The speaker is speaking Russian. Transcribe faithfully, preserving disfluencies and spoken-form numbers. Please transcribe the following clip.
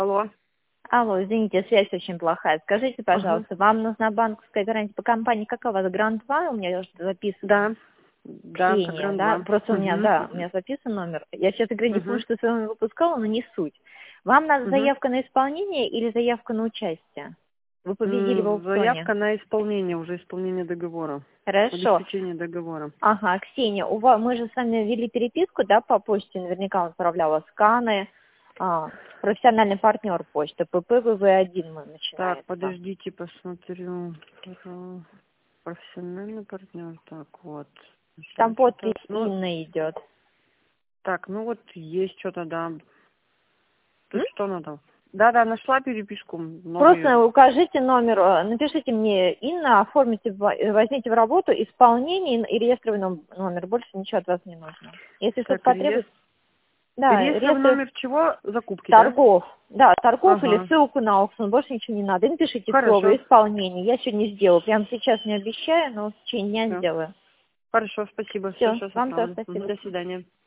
Алло. Алло, извините, связь очень плохая. Скажите, Ага. пожалуйста, вам нужна банковская гарантия по компании? Какая у вас? Гранд два? У меня уже записан. Да. Да, как Ксения, гранд да? два. Просто у меня, Угу. да, у меня записан номер. Я, честно говоря, не помню, Угу. что с вами выпускала, но не суть. Вам надо Угу. заявка на исполнение или заявка на участие? Вы победили в М, аукционе. Заявка на исполнение, уже исполнение договора. Хорошо. Обеспечение договора. Ага, Ксения, у вас, мы же с вами вели переписку, да, по почте, наверняка он отправлял сканы. А, профессиональный партнер почты, ПП один мы Так, начинается. подождите, посмотрю. Про- Профессиональный партнер. Так, вот. Там Сейчас что-то. подпись Ну, Инна идет. так, ну вот есть что-то, да. М? Тут что надо? Да-да, нашла переписку. Просто Новую. укажите номер, э, напишите мне Инна, оформите, в- возьмите в работу исполнение и реестровый ном- номер. Больше ничего от вас не нужно. Если что-то Так, реестр. потребуется, да, Реестровый реестр номер чего? Закупки, да? торгов, да, торгов или Ага. ссылку на аукцион, больше ничего не надо. И напишите слово Хорошо. исполнение. Я сегодня сделаю. Прямо сейчас не обещаю, но в течение дня Все. сделаю. Хорошо, спасибо. Все, Все, сейчас вам тоже отправлю. Мгм, спасибо. до свидания.